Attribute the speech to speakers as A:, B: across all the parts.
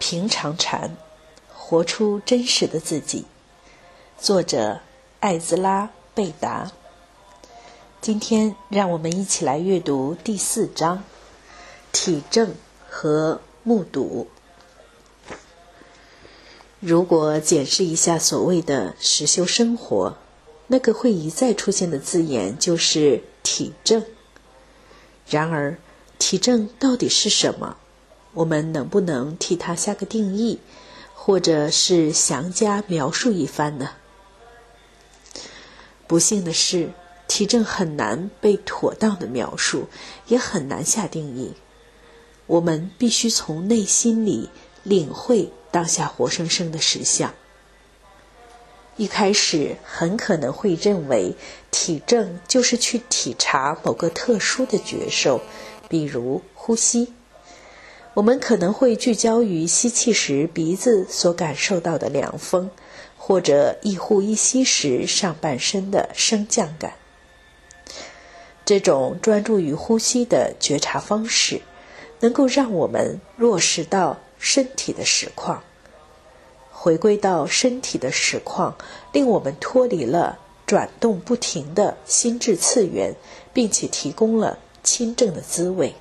A: 平常禅，活出真实的自己。作者艾兹拉·贝达。今天让我们一起来阅读第4章，体证和目睹。如果检视一下所谓的实修生活，那个会一再出现的字眼就是体证。然而，体证到底是什么？我们能不能替它下个定义，或者是详加描述一番呢？不幸的是，体证很难被妥当的描述，也很难下定义。我们必须从内心里领会当下活生生的实相。一开始很可能会认为体证就是去体察某个特殊的觉受，比如呼吸。我们可能会聚焦于吸气时鼻子所感受到的凉风，或者一呼一吸时上半身的升降感。这种专注于呼吸的觉察方式，能够让我们落实到身体的实况。回归到身体的实况，令我们脱离了转动不停的心智次元，并且提供了亲证的滋味。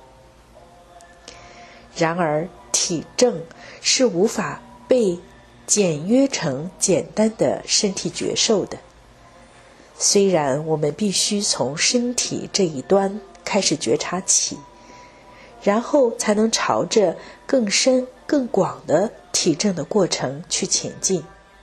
A: 然而，体证是无法被简约成简单的身体觉受的。虽然我们必须从身体这一端开始觉察起，然后才能朝着更深更广的体证的过程去前进。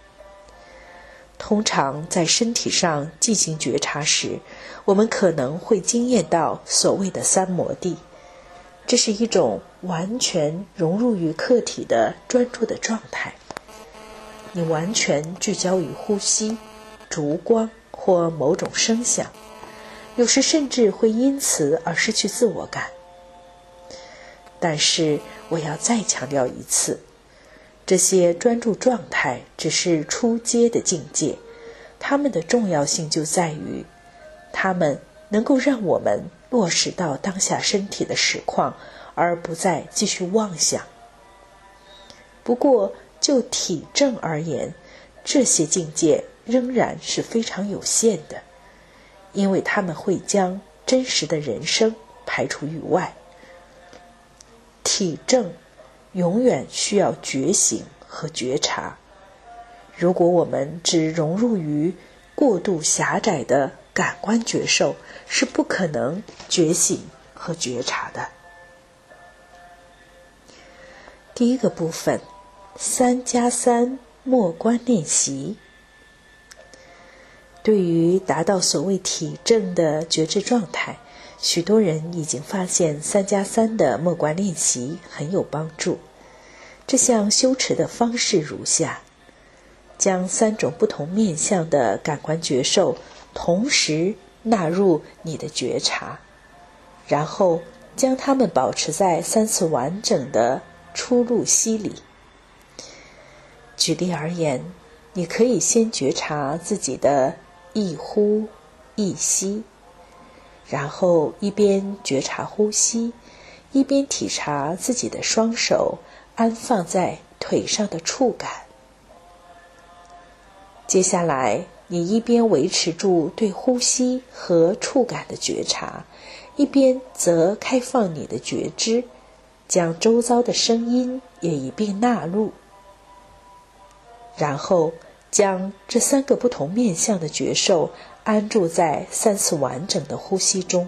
A: 通常在身体上进行觉察时，我们可能会经验到所谓的三摩地，这是一种完全融入于客体的专注的状态。你完全聚焦于呼吸、烛光或某种声响，有时甚至会因此而失去自我感。但是我要再强调一次，这些专注状态只是初阶的境界，它们的重要性就在于，它们能够让我们落实到当下身体的实况，而不再继续妄想。不过，就体证而言，这些境界仍然是非常有限的，因为它们会将真实的人生排除于外。体证永远需要觉醒和觉察。如果我们只融入于过度狭窄的感官觉受，是不可能觉醒和觉察的。第一个部分，3+3默观练习。对于达到所谓体证的觉知状态，许多人已经发现3+3的默观练习很有帮助。这项修持的方式如下：将3种不同面向的感官觉受同时纳入你的觉察，然后将它们保持在3次完整的出入息里。举例而言，你可以先觉察自己的一呼一吸，然后一边觉察呼吸，一边体察自己的双手安放在腿上的触感。接下来，你一边维持住对呼吸和触感的觉察，一边则开放你的觉知，将周遭的声音也一并纳入。然后将这3个不同面向的觉受安住在3次完整的呼吸中。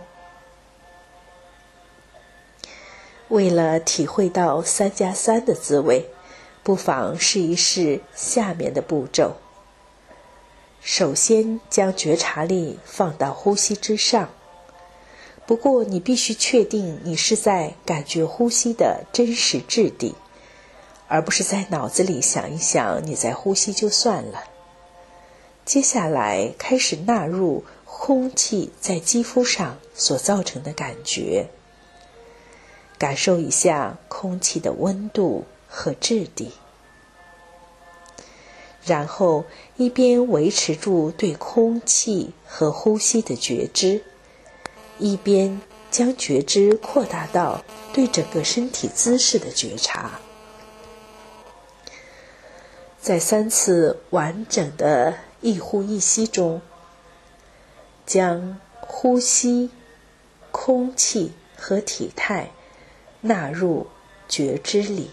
A: 为了体会到3+3的滋味，不妨试一试下面的步骤。首先将觉察力放到呼吸之上，不过你必须确定你是在感觉呼吸的真实质地，而不是在脑子里想一想你在呼吸就算了。接下来开始纳入空气在肌肤上所造成的感觉，感受一下空气的温度和质地。然后一边维持住对空气和呼吸的觉知，一边将觉知扩大到对整个身体姿势的觉察。 在3次完整的一呼一吸中，将呼吸、空气和体态纳入觉知里。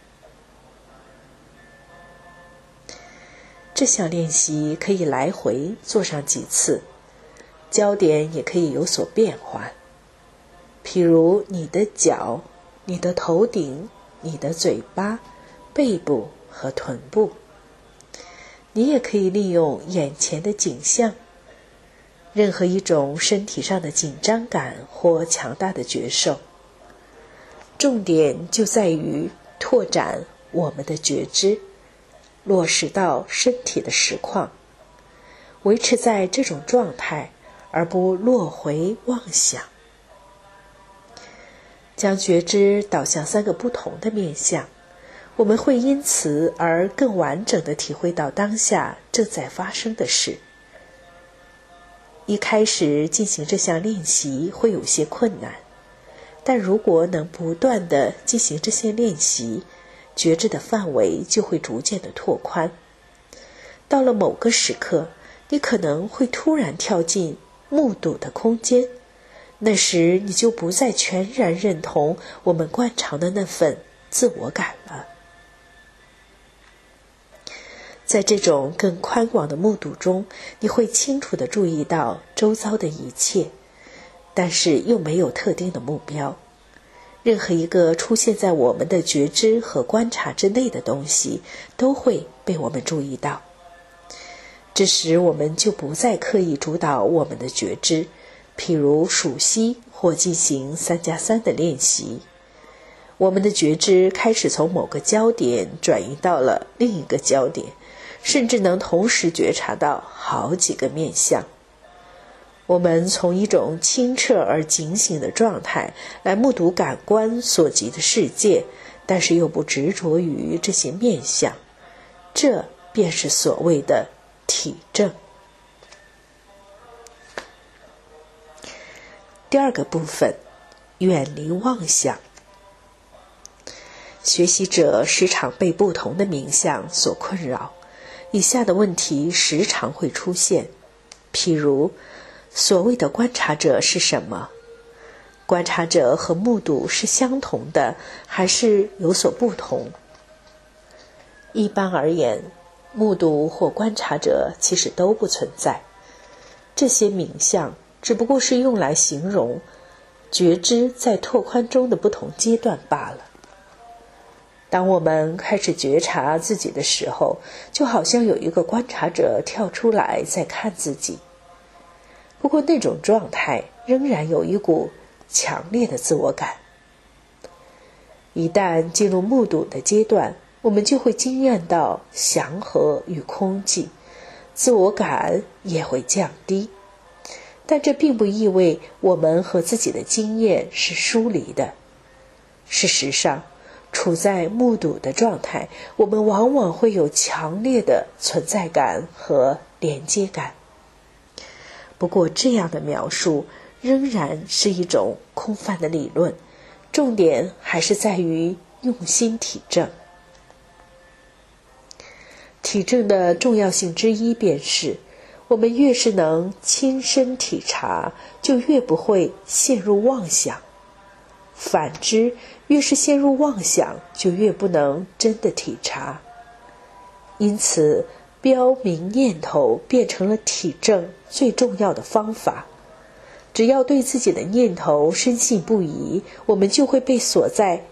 A: 这项练习可以来回做上几次，焦点也可以有所变换。譬如你的脚、你的头顶、你的嘴巴、背部和臀部。你也可以利用眼前的景象，任何一种身体上的紧张感或强大的觉受。重点就在于拓展我们的觉知，落实到身体的实况，维持在这种状态，而不落回妄想。将觉知导向3个不同的面向，我们会因此而更完整地体会到当下正在发生的事。一开始进行这项练习会有些困难，但如果能不断地进行这些练习，觉知的范围就会逐渐地拓宽。到了某个时刻，你可能会突然跳进目睹的空间，那时你就不再全然认同我们惯常的那份自我感了。在这种更宽广的目睹中，你会清楚地注意到周遭的一切，但是又没有特定的目标。任何一个出现在我们的觉知和观察之内的东西，都会被我们注意到。这时我们就不再刻意主导我们的觉知，譬如数息或进行3+3的练习。我们的觉知开始从某个焦点转移到了另一个焦点，甚至能同时觉察到好几个面向。我们从一种清澈而警醒的状态来目睹感官所及的世界，但是又不执着于这些面向，这便是所谓的体证。第2个部分，远离妄想。学习者时常被不同的冥想所困扰，以下的问题时常会出现，譬如所谓的观察者是什么？观察者和目睹是相同的，还是有所不同？一般而言，目睹或观察者其实都不存在，这些冥想只不过是用来形容觉知在拓宽中的不同阶段罢了。当我们开始觉察自己的时候，就好像有一个观察者跳出来在看自己。不过那种状态仍然有一股强烈的自我感。一旦进入目睹的阶段，我们就会惊艳到祥和与空寂，自我感也会降低。但这并不意味我们和自己的经验是疏离的。事实上，处在目睹的状态，我们往往会有强烈的存在感和连接感。不过这样的描述仍然是一种空泛的理论，重点还是在于用心体证。体证的重要性之一便是，我们越是能亲身体察，就越不会陷入妄想。反之，越是陷入妄想，就越不能真的体察。因此，标明念头变成了体证最重要的方法。只要对自己的念头深信不疑，我们就会被锁在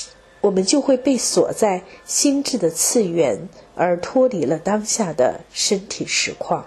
A: 心智的次元，而脱离了当下的身体实况。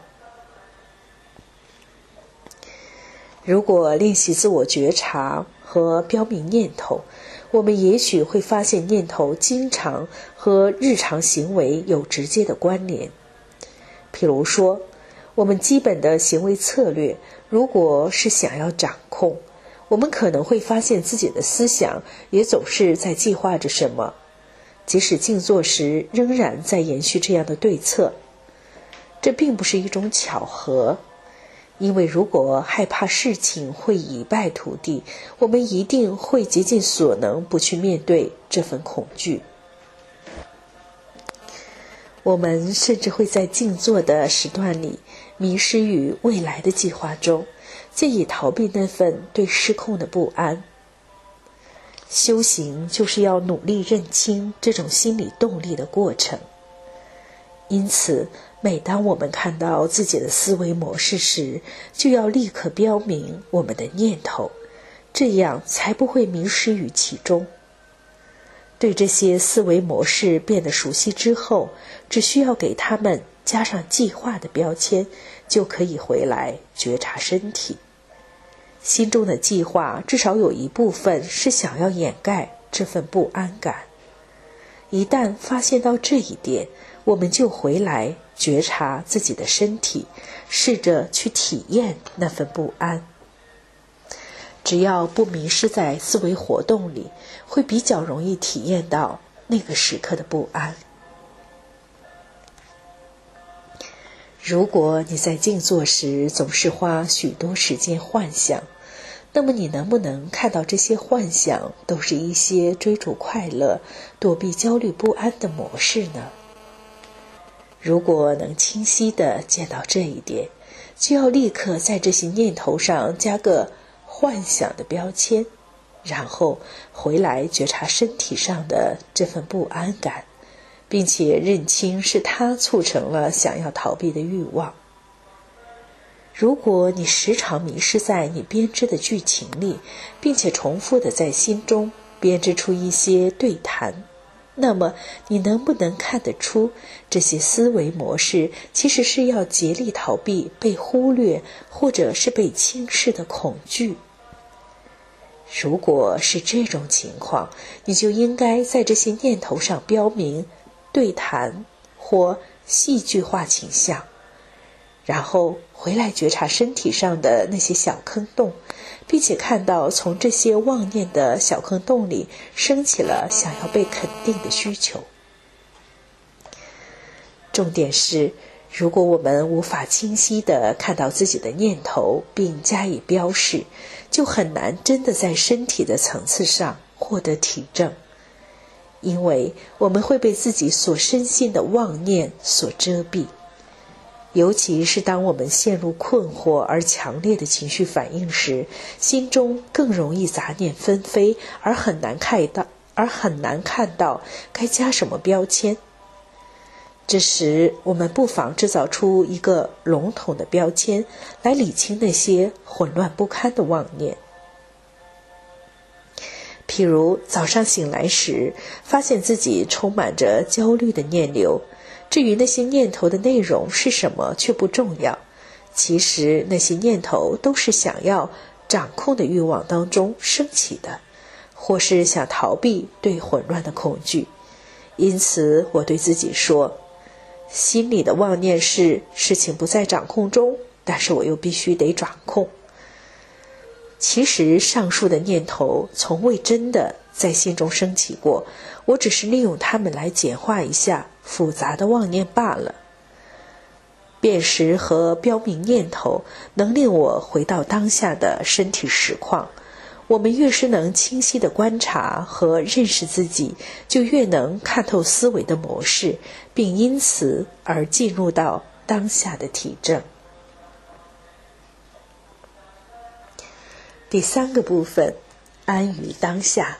A: 如果练习自我觉察和标明念头，我们也许会发现念头经常和日常行为有直接的关联。譬如说，我们基本的行为策略，如果是想要掌控，我们可能会发现自己的思想也总是在计划着什么，即使静坐时仍然在延续这样的对策。这并不是一种巧合，因为如果害怕事情会一败涂地，我们一定会竭尽所能不去面对这份恐惧。 我们甚至会在静坐的时段里迷失于未来的计划中，借以逃避那份对失控的不安。修行就是要努力认清这种心理动力的过程。因此，每当我们看到自己的思维模式时，就要立刻标明我们的念头，这样才不会迷失于其中。对这些思维模式变得熟悉之后，只需要给他们加上计划的标签，就可以回来觉察身体。心中的计划至少有一部分是想要掩盖这份不安感。一旦发现到这一点，我们就回来觉察自己的身体，试着去体验那份不安。只要不迷失在思维活动里，会比较容易体验到那个时刻的不安。如果你在静坐时总是花许多时间幻想，那么你能不能看到这些幻想都是一些追逐快乐、躲避焦虑不安的模式呢？如果能清晰地见到这一点，就要立刻在这些念头上加个幻想的标签，然后回来觉察身体上的这份不安感，并且认清是它促成了想要逃避的欲望。如果你时常迷失在你编织的剧情里，并且重复地在心中编织出一些对谈，那么你能不能看得出这些思维模式其实是要竭力逃避被忽略或者是被轻视的恐惧？如果是这种情况，你就应该在这些念头上标明对谈或戏剧化倾向，然后回来觉察身体上的那些小坑洞，并且看到从这些妄念的小坑洞里升起了想要被肯定的需求。重点是，如果我们无法清晰地看到自己的念头并加以标示，就很难真的在身体的层次上获得体证，因为我们会被自己所深信的妄念所遮蔽。尤其是当我们陷入困惑而强烈的情绪反应时，心中更容易杂念纷飞，而很难看到该加什么标签。这时，我们不妨制造出一个笼统的标签，来理清那些混乱不堪的妄念。譬如早上醒来时，发现自己充满着焦虑的念流，至于那些念头的内容是什么却不重要，其实那些念头都是想要掌控的欲望当中升起的，或是想逃避对混乱的恐惧。因此我对自己说，心里的妄念是事情不在掌控中，但是我又必须得掌控。其实上述的念头从未真的在心中升起过，我只是利用它们来简化一下复杂的妄念罢了。辨识和标明念头能令我回到当下的身体实况。我们越是能清晰地观察和认识自己，就越能看透思维的模式，并因此而进入到当下的体证。第三个部分，安于当下。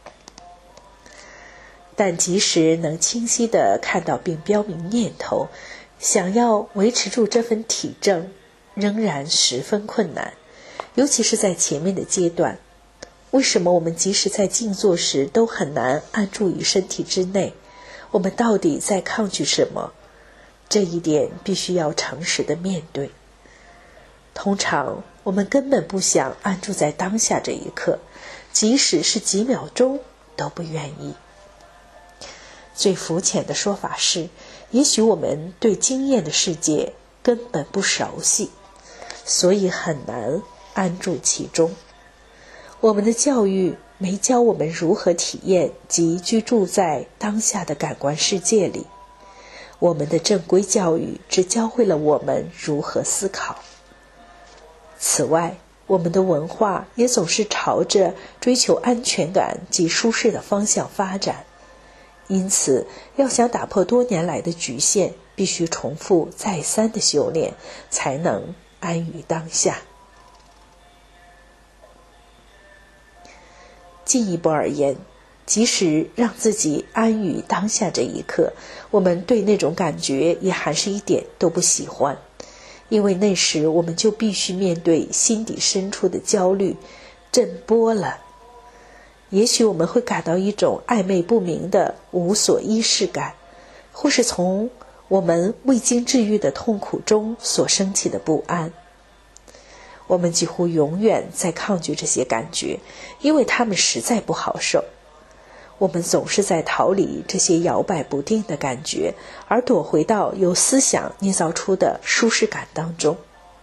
A: 但即使能清晰地看到并标明念头，想要维持住这份体证仍然十分困难，尤其是在前面的阶段。为什么我们即使在静坐时都很难安住于身体之内？我们到底在抗拒什么？这一点必须要诚实地面对。通常我们根本不想安住在当下这一刻，即使是几秒钟都不愿意。最肤浅的说法是，也许我们对经验的世界根本不熟悉，所以很难安住其中。我们的教育没教我们如何体验及居住在当下的感官世界里，我们的正规教育只教会了我们如何思考。此外，我们的文化也总是朝着追求安全感及舒适的方向发展， 因此要想打破多年来的局限，必须重复再三的修炼，才能安于当下。进一步而言，即使让自己安于当下这一刻，我们对那种感觉也还是一点都不喜欢，因为那时我们就必须面对心底深处的焦虑震波了。也许我们会感到一种暧昧不明的无所依适感，或是从我们未经治愈的痛苦中所升起的不安。我们几乎永远在抗拒这些感觉，因为它们实在不好受。我们总是在逃离这些摇摆不定的感觉，而躲回到由思想捏造出的舒适感当中。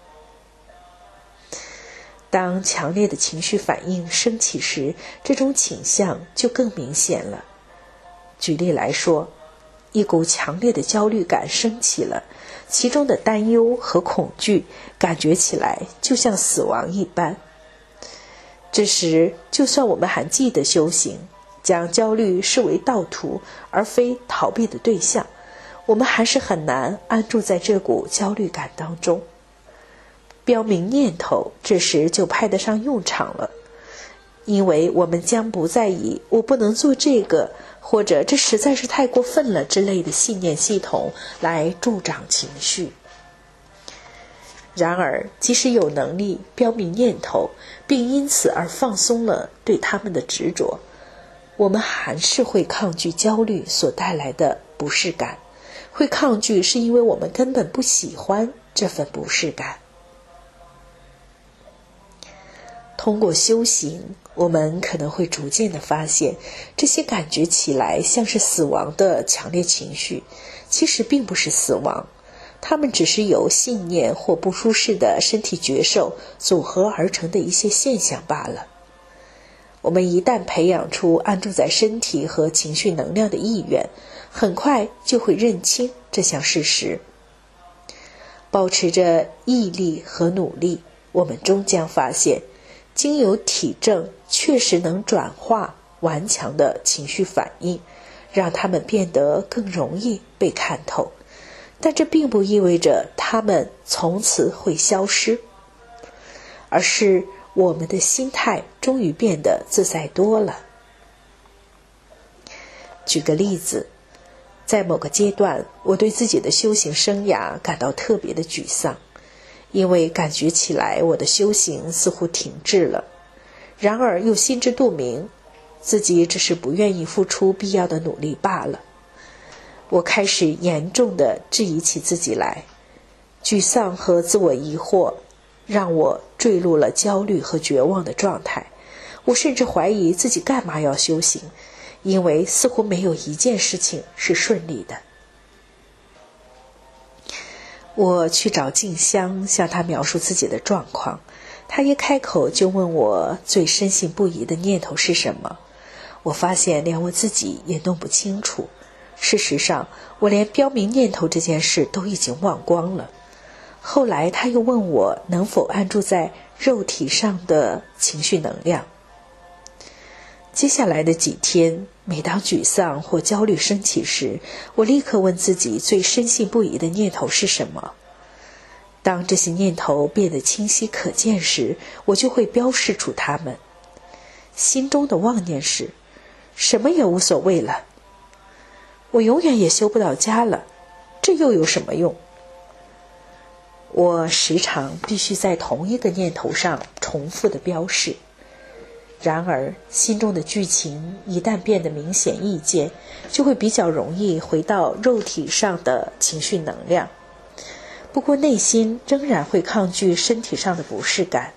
A: 当强烈的情绪反应升起时，这种倾向就更明显了。举例来说，一股强烈的焦虑感升起了，其中的担忧和恐惧感觉起来就像死亡一般。这时，就算我们还记得修行，将焦虑视为道途而非逃避的对象，我们还是很难安住在这股焦虑感当中。标明念头这时就派得上用场了，因为我们将不再以我不能做这个，或者这实在是太过分了之类的信念系统来助长情绪。然而，即使有能力标明念头，并因此而放松了对他们的执着，我们还是会抗拒焦虑所带来的不适感。会抗拒是因为我们根本不喜欢这份不适感。通过修行，我们可能会逐渐地发现，这些感觉起来像是死亡的强烈情绪，其实并不是死亡，它们只是由信念或不舒适的身体觉受组合而成的一些现象罢了。我们一旦培养出安住在身体和情绪能量的意愿，很快就会认清这项事实。保持着毅力和努力，我们终将发现，经由体证确实能转化顽强的情绪反应，让它们变得更容易被看透。但这并不意味着它们从此会消失，而是我们的心态终于变得自在多了。举个例子，在某个阶段，我对自己的修行生涯感到特别的沮丧，因为感觉起来我的修行似乎停滞了，然而又心知肚明，自己只是不愿意付出必要的努力罢了。我开始严重地质疑起自己来，沮丧和自我疑惑让我坠入了焦虑和绝望的状态。我甚至怀疑自己干嘛要修行，因为似乎没有一件事情是顺利的。我去找静香，向她描述自己的状况，她一开口就问我最深信不疑的念头是什么。我发现连我自己也弄不清楚，事实上我连标明念头这件事都已经忘光了。后来她又问我能否安住在肉体上的情绪能量。接下来的几天，每当沮丧或焦虑升起时，我立刻问自己最深信不疑的念头是什么。当这些念头变得清晰可见时，我就会标示出它们。心中的妄念是，什么也无所谓了，我永远也修不到家了，这又有什么用？我时常必须在同一个念头上重复的标示。然而，心中的剧情一旦变得明显易见，就会比较容易回到肉体上的情绪能量。不过内心仍然会抗拒身体上的不适感，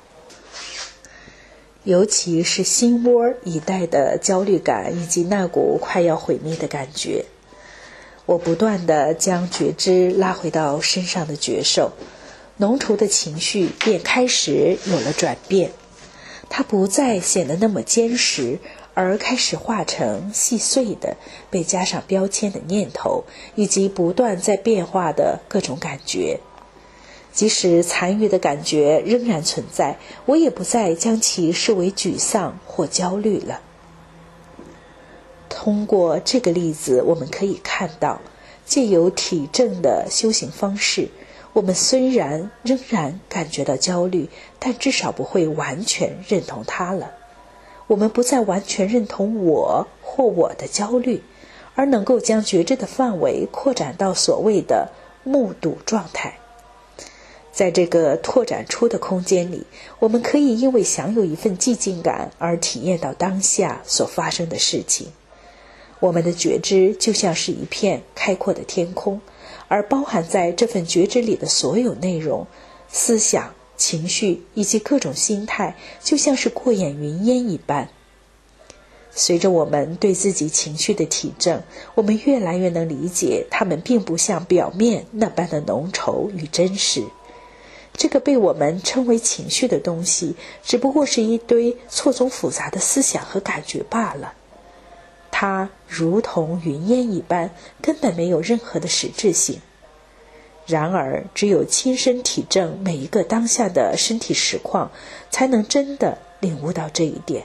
A: 尤其是心窝一带的焦虑感以及那股快要毁灭的感觉。我不断地将觉知拉回到身上的觉受，浓稠的情绪便开始有了转变。它不再显得那么坚实，而开始化成细碎的被加上标签的念头，以及不断在变化的各种感觉。即使残余的感觉仍然存在，我也不再将其视为沮丧或焦虑了。 通过这个例子，我们可以看到，借由体证的修行方式，我们虽然仍然感觉到焦虑，但至少不会完全认同它了。我们不再完全认同我或我的焦虑，而能够将觉知的范围扩展到所谓的目睹状态。在这个拓展出的空间里，我们可以因为享有一份寂静感而体验到当下所发生的事情。我们的觉知就像是一片开阔的天空，而包含在这份觉知里的所有内容、思想、情绪以及各种心态，就像是过眼云烟一般。随着我们对自己情绪的体证，我们越来越能理解它们并不像表面那般的浓稠与真实。这个被我们称为情绪的东西，只不过是一堆错综复杂的思想和感觉罢了。它如同云烟一般，根本没有任何的实质性。然而，只有亲身体证每一个当下的身体实况，才能真的领悟到这一点。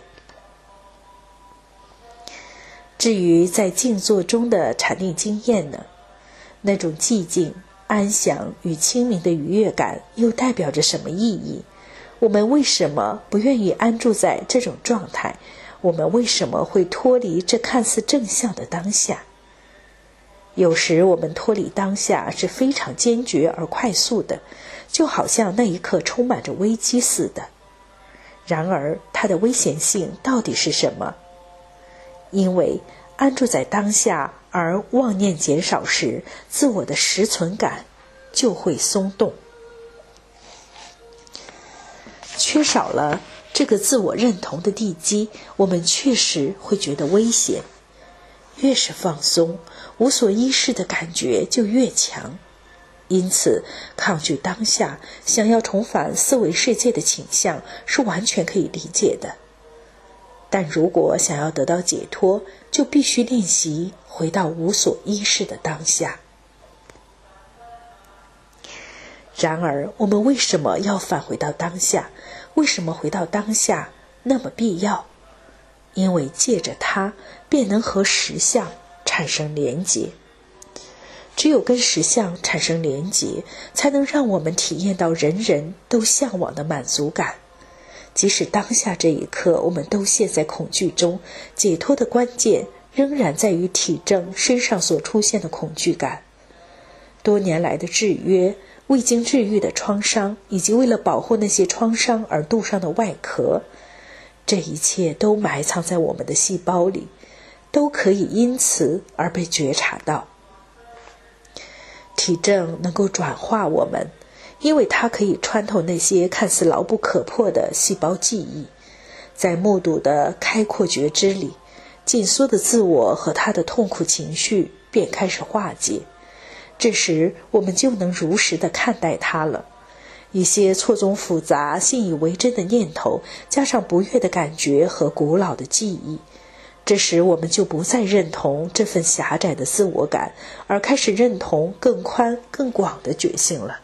A: 至于在静坐中的禅定经验呢，那种寂静、安详与清明的愉悦感又代表着什么意义？我们为什么不愿意安住在这种状态？我们为什么会脱离这看似正向的当下？有时我们脱离当下是非常坚决而快速的，就好像那一刻充满着危机似的。然而它的危险性到底是什么？因为安住在当下而妄念减少时，自我的实存感就会松动。缺少了这个自我认同的地基，我们确实会觉得危险。越是放松，无所依恃的感觉就越强。因此，抗拒当下，想要重返思维世界的倾向是完全可以理解的。但如果想要得到解脱，就必须练习回到无所依恃的当下。然而，我们为什么要返回到当下？为什么回到当下那么必要？因为借着它，便能和实相产生连结。只有跟实相产生连结，才能让我们体验到人人都向往的满足感。即使当下这一刻我们都陷在恐惧中，解脱的关键仍然在于体证身上所出现的恐惧感。多年来的制约、未经治愈的创伤，以及为了保护那些创伤而镀上的外壳，这一切都埋藏在我们的细胞里，都可以因此而被觉察到。体证能够转化我们，因为它可以穿透那些看似牢不可破的细胞记忆，在目睹的开阔觉知里，紧缩的自我和他的痛苦情绪便开始化解。这时我们就能如实地看待它了。一些错综复杂、信以为真的念头，加上不悦的感觉和古老的记忆，这时我们就不再认同这份狭窄的自我感，而开始认同更宽更广的觉性了。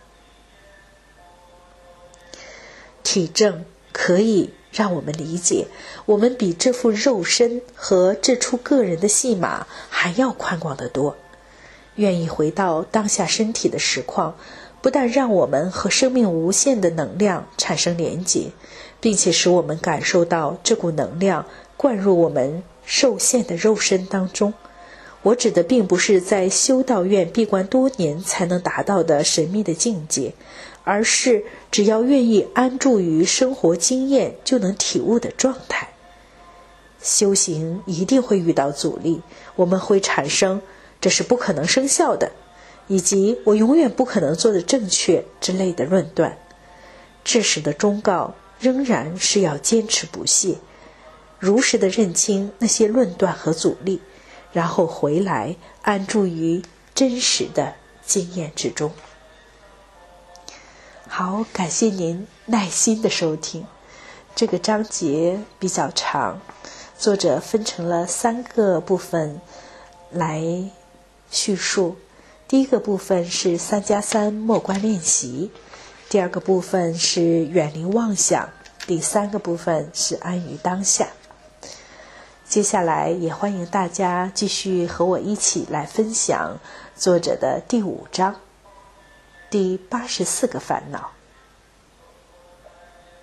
A: 体证可以让我们理解，我们比这副肉身和这出个人的戏码还要宽广得多。愿意回到当下身体的实况，不但让我们和生命无限的能量产生连结，并且使我们感受到这股能量灌入我们受限的肉身当中。我指的并不是在修道院闭关多年才能达到的神秘的境界，而是只要愿意安住于生活经验就能体悟的状态。修行一定会遇到阻力，我们会产生这是不可能生效的，以及我永远不可能做得正确之类的论断。这时的忠告仍然是要坚持不懈，如实地认清那些论断和阻力，然后回来安住于真实的经验之中。好，感谢您耐心的收听。这个章节比较长，作者分成了3个部分来叙述。第一个部分是3+3默观练习，第二个部分是远离妄想，第3个部分是安于当下。 接下来也欢迎大家继续和我一起来分享作者的第5章，第84个烦恼。